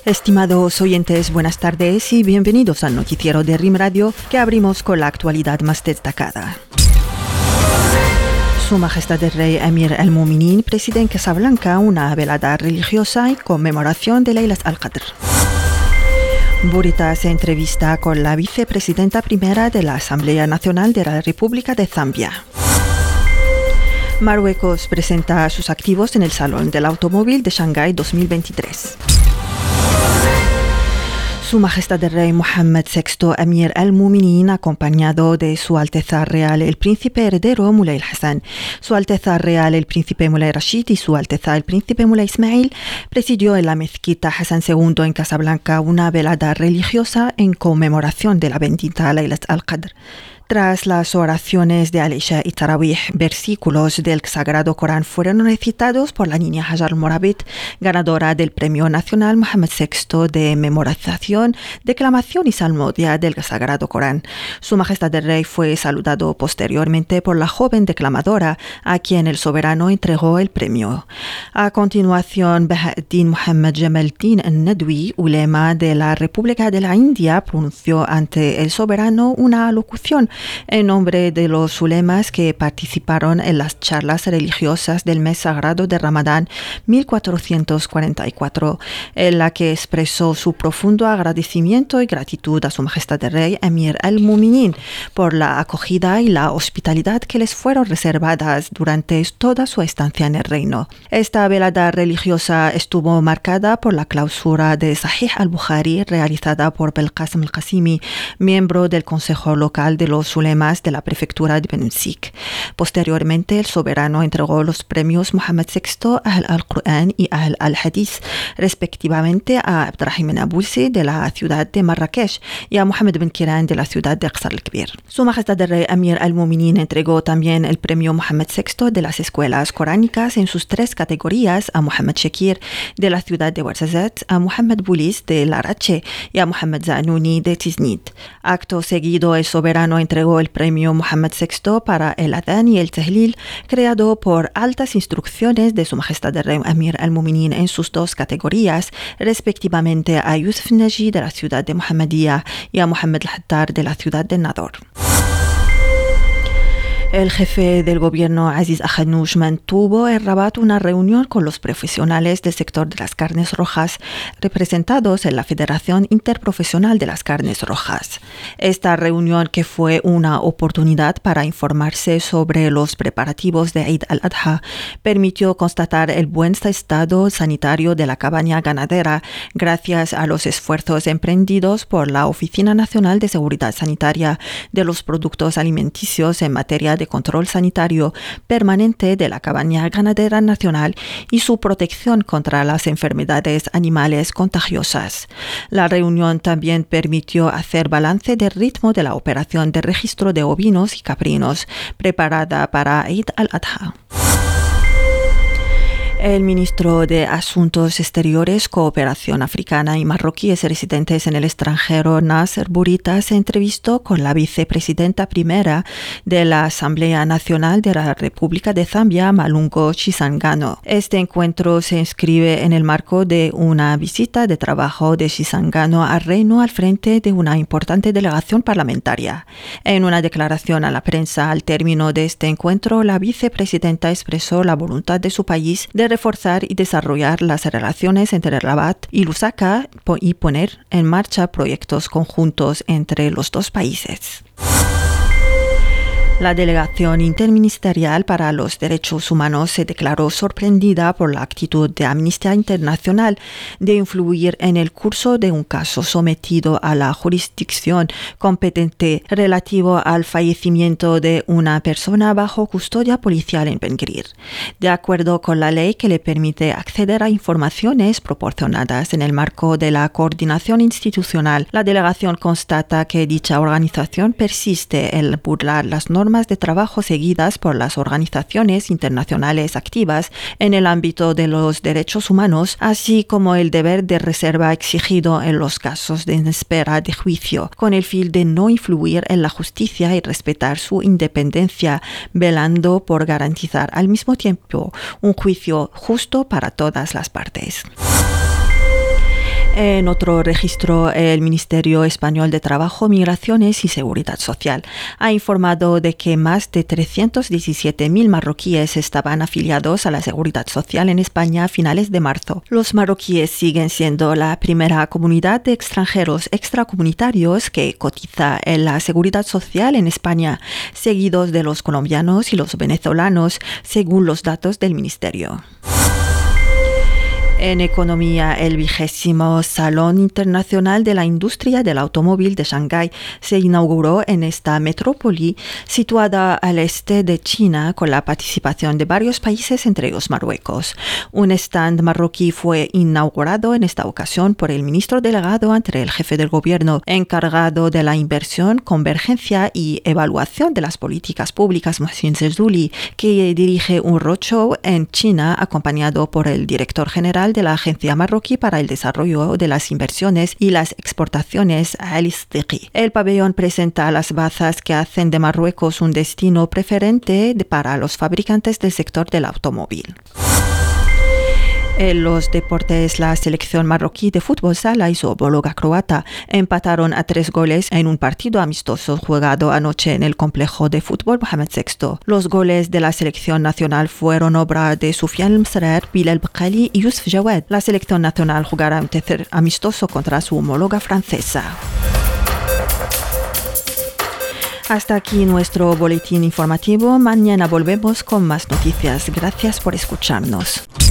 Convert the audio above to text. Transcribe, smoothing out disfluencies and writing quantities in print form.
Estimados oyentes, buenas tardes y bienvenidos al noticiero de RIM Radio, que abrimos con la actualidad más destacada. Su Majestad el Rey Emir al-Mu'minin preside en Casablanca una velada religiosa en conmemoración de Laylat al-Qadr. Burita se entrevista con la vicepresidenta primera de la Asamblea Nacional de la República de Zambia. Marruecos presenta sus activos en el Salón del Automóvil de Shanghái 2023. Su Majestad el Rey Mohammed VI Emir al-Mu'minin, acompañado de Su Alteza Real el Príncipe Heredero Mulay Hassan, Su Alteza Real el Príncipe Mulay Rashid y Su Alteza el Príncipe Mulay Ismail, presidió en la mezquita Hassan II en Casablanca una velada religiosa en conmemoración de la bendita Laylat al-Qadr. Tras las oraciones de Al-Isha y Tarawih, versículos del Sagrado Corán fueron recitados por la niña Hajar al-Morabit, ganadora del Premio Nacional Mohammed VI de Memorización, Declamación y Salmodia del Sagrado Corán. Su Majestad el Rey fue saludado posteriormente por la joven declamadora, a quien el soberano entregó el premio. A continuación, Bahauddin Muhammad Jamaldin al-Nadwi, ulema de la República de la India, pronunció ante el soberano una alocución en nombre de los ulemas que participaron en las charlas religiosas del mes sagrado de Ramadán 1444, en la que expresó su profundo agradecimiento y gratitud a Su Majestad el Rey Emir al-Mu'minin por la acogida y la hospitalidad que les fueron reservadas durante toda su estancia en el reino. Esta velada religiosa estuvo marcada por la clausura de Sahih al-Bukhari realizada por Belqasim al-Qasimi, miembro del Consejo Local de los ulemas de la prefectura de Benusik. Posteriormente, el soberano entregó los premios Mohammed VI Ahl al-Qur'an y Ahl al-Hadith, respectivamente a Abdrahim Nabulsi de la ciudad de Marrakech y a Mohammed bin Kiran de la ciudad de Qasr al-Kbir. Su Majestad el Rey Emir al-Mu'minin entregó también el premio Mohammed VI de las escuelas coránicas en sus 3 categorías a Mohammed Shakir de la ciudad de Ouarzazate, a Mohammed Boulis de Larache y a Mohammed Zanuni de Tiznit. Acto seguido, el soberano entregó el premio Mohammed VI para el Adán y el Tahlil, creado por altas instrucciones de Su Majestad el Rey Emir al-Mu'minin en sus 2 categorías, respectivamente a Yusuf Naji de la ciudad de Mohammedia y a Mohammed al-Hattar de la ciudad de Nador. El jefe del gobierno, Aziz Akhannouch, mantuvo en Rabat una reunión con los profesionales del sector de las carnes rojas, representados en la Federación Interprofesional de las Carnes Rojas. Esta reunión, que fue una oportunidad para informarse sobre los preparativos de Eid al-Adha, permitió constatar el buen estado sanitario de la cabaña ganadera, gracias a los esfuerzos emprendidos por la Oficina Nacional de Seguridad Sanitaria de los Productos Alimenticios en materia de control sanitario permanente de la cabaña ganadera nacional y su protección contra las enfermedades animales contagiosas. La reunión también permitió hacer balance del ritmo de la operación de registro de ovinos y caprinos preparada para Eid al-Adha. El ministro de Asuntos Exteriores, Cooperación Africana y marroquíes residentes en el extranjero, Nasser Bourita, se entrevistó con la vicepresidenta primera de la Asamblea Nacional de la República de Zambia, Malungo Chisangano. Este encuentro se inscribe en el marco de una visita de trabajo de Chisangano al reino al frente de una importante delegación parlamentaria. En una declaración a la prensa al término de este encuentro, la vicepresidenta expresó la voluntad de su país de reforzar y desarrollar las relaciones entre Rabat y Lusaka y poner en marcha proyectos conjuntos entre los 2 países. La Delegación Interministerial para los Derechos Humanos se declaró sorprendida por la actitud de Amnistía Internacional de influir en el curso de un caso sometido a la jurisdicción competente relativo al fallecimiento de una persona bajo custodia policial en Bengrir. De acuerdo con la ley que le permite acceder a informaciones proporcionadas en el marco de la coordinación institucional, la delegación constata que dicha organización persiste en burlar las normas de trabajo seguidas por las organizaciones internacionales activas en el ámbito de los derechos humanos, así como el deber de reserva exigido en los casos de espera de juicio, con el fin de no influir en la justicia y respetar su independencia, velando por garantizar al mismo tiempo un juicio justo para todas las partes. En otro registro, el Ministerio Español de Trabajo, Migraciones y Seguridad Social ha informado de que más de 317.000 marroquíes estaban afiliados a la Seguridad Social en España a finales de marzo. Los marroquíes siguen siendo la primera comunidad de extranjeros extracomunitarios que cotiza en la Seguridad Social en España, seguidos de los colombianos y los venezolanos, según los datos del Ministerio. En economía, el 20º Salón Internacional de la Industria del Automóvil de Shanghái se inauguró en esta metrópoli situada al este de China con la participación de varios países, entre ellos Marruecos. Un stand marroquí fue inaugurado en esta ocasión por el ministro delegado ante el jefe del gobierno encargado de la inversión, convergencia y evaluación de las políticas públicas, Mohsin Zerzouli, que dirige un roadshow en China acompañado por el director general de la Agencia Marroquí para el Desarrollo de las Inversiones y las Exportaciones, Ali Siddiqui. El pabellón presenta las bazas que hacen de Marruecos un destino preferente para los fabricantes del sector del automóvil. En los deportes, la selección marroquí de fútbol sala y su homóloga croata empataron a 3 goles en un partido amistoso jugado anoche en el complejo de fútbol Mohamed VI. Los goles de la selección nacional fueron obra de Soufiane El-Msrar, Bilal Bkhali y Youssef Jawad. La selección nacional jugará un tercer amistoso contra su homóloga francesa. Hasta aquí nuestro boletín informativo. Mañana volvemos con más noticias. Gracias por escucharnos.